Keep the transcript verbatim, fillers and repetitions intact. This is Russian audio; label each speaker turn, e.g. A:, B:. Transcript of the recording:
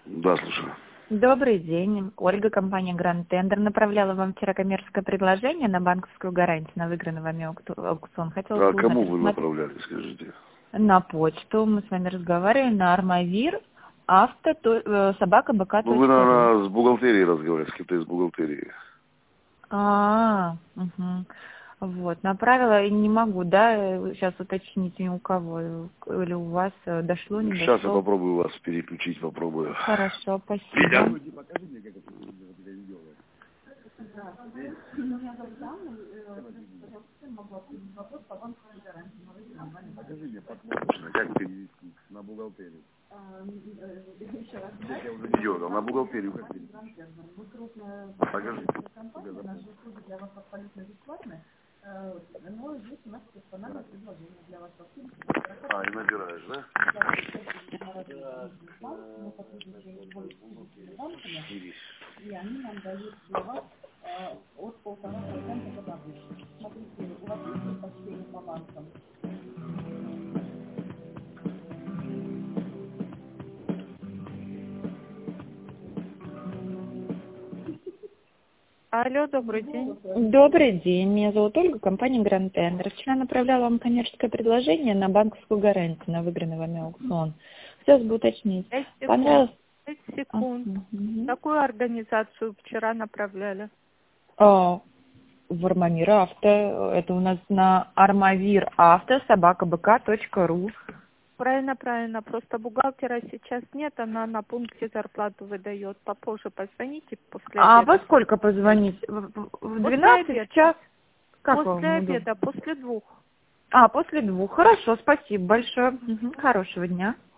A: Да, слушаю.
B: Добрый день. Ольга, компания Grand Tender. Направляла вам вчера коммерческое предложение на банковскую гарантию на выигранный вами аукци- аукцион. Хотела
A: А
B: бы узнать,
A: кому вы
B: рассмотр-
A: направляли, скажите?
B: на почту. Мы с вами разговаривали на Армавир, авто, то- э, собака, бк
A: Ну, вы,
B: точка ру.
A: наверное, с бухгалтерией разговариваете, с кем-то из бухгалтерии.
B: А, угу. Вот, направила и не могу, да, сейчас уточнить ни у кого, или у вас э, дошло, не
A: Сейчас я
B: дошло.
A: попробую вас переключить, попробую.
B: Хорошо, спасибо.
A: Витя? Покажи мне подробно, как перевести на бухгалтерию. Я уже не делал, на бухгалтерию как перевести? Покажи. А, и набираешь, да? Четыре.
C: Алло, добрый день.
B: Добрый день, меня зовут Ольга, компания Grand Tender. Вчера направляла вам коммерческое предложение на банковскую гарантию на выигранный вами аукцион. Хотелось бы уточнить.
C: Пять секунд.
B: Понравилось?
C: Пять секунд.
B: А, мгм.
C: Какую организацию вчера направляли?
B: А, в Армавир авто. Это у нас на Армавир авто, собака бк точка ру.
C: Правильно, правильно. Просто бухгалтера сейчас нет, она на пункте зарплату выдает. Попозже позвоните после
B: А
C: обеда.
B: во сколько позвонить? В в- в
C: После
B: двенадцать
C: обеда.
B: час? Как вам
C: После
B: удобно?
C: обеда, после двух.
B: А, после двух. Хорошо, спасибо большое. Мгм. Хорошего дня.